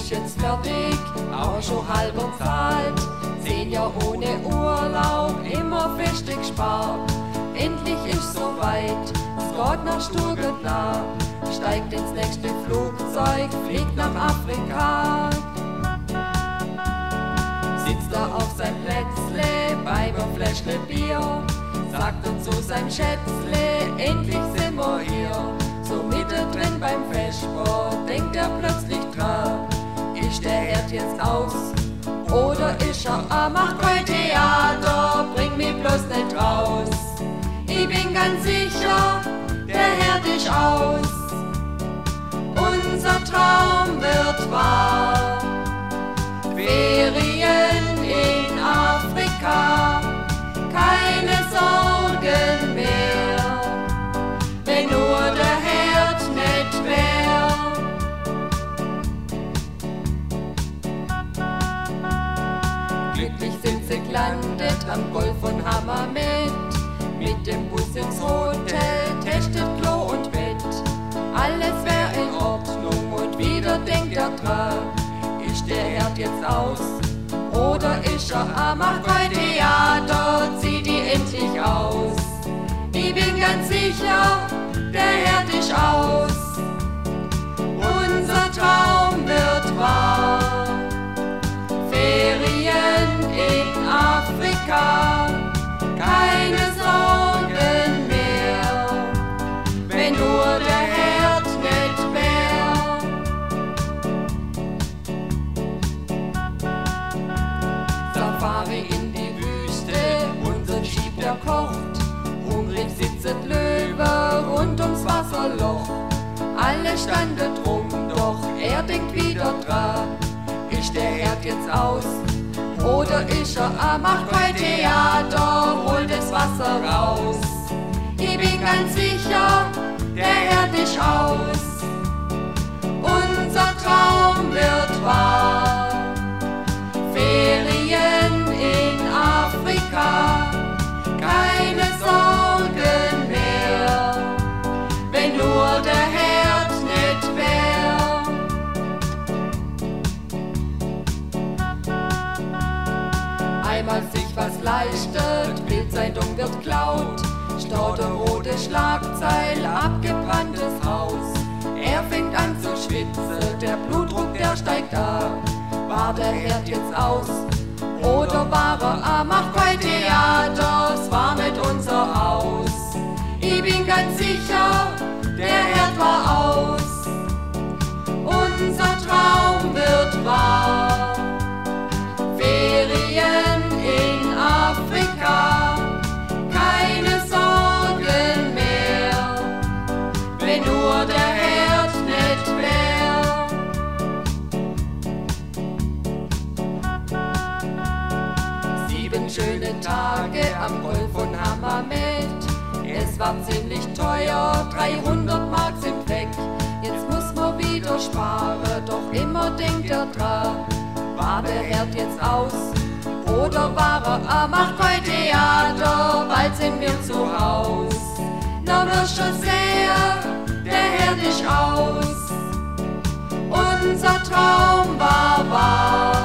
ist jetzt fertig, auch schon halb bezahlt. 10 Jahre ohne Urlaub, immer feste gespart. Endlich ist soweit, es geht nach Sturgedlar. Steigt ins nächste Flugzeug, fliegt nach Afrika. Sitzt er auf sein Plätzle, beim Fläschle Bier. Sagt er zu seinem Schätzle, endlich sind wir hier. So mittendrin beim Vesper, denkt er plötzlich dran. Ist der Herd jetzt aus, oder ist er macht kein Theater, bring mich bloß nicht raus. Ich bin ganz sicher, der Herd ist aus. Unser Traum wird wahr. Ferien in Afrika, keine Sorgen mehr, wenn nur der Herd nicht wär. Glücklich sind sie gelandet am Golf von Hammamet. Mit dem Bus ins Hotel, testet Klo und Bett. Alles wär in Ordnung und wieder denkt er dran. Ist der Herd jetzt aus, oder ist er macht kein Theater, zieht die endlich aus. Ich bin ganz sicher, der Herd ist aus. Unser Traum wird wahr. Ferien in Afrika, keine Sorgen mehr, wenn nur der Herd nicht wär. Safari in die Wüste, unser Jeep der kocht. Hungrig sitzet Löwe rund ums Wasserloch. Alle standen drum, doch er denkt wieder dran. Ist der Herd jetzt aus, oder ist er macht kein Theater, holt das Wasser raus. Ich bin ganz sicher, der Herd ist aus. Unser Traum wird wahr. Ferien in Afrika, keine Sorgen mehr, wenn nur der Herd nicht wär. Einmal sich was leistet, Bildzeitung wird klaut, staut der rote Schlagzeil, abgebranntes Haus. Er fängt an zu schwitzen, der Blutdruck der steigt ab. War der Herd jetzt aus, oder war er macht kein Theater, es war nicht unser Haus. Ich bin ganz sicher, der Herd war aus. Unser Traum wird wahr. Ferien in Afrika, keine Sorgen mehr, wenn nur der Herd nicht wär. 7 schöne Tage am Golf von Hammamet. Es war ziemlich teuer, 300 Mark sind weg. Jetzt muss man wieder sparen, doch immer denkt er dran. War der Herd jetzt aus, oder war er macht kein Theater, bald sind wir zu Haus. Na wirst schon sehen, der Herd ist aus. Unser Traum war wahr.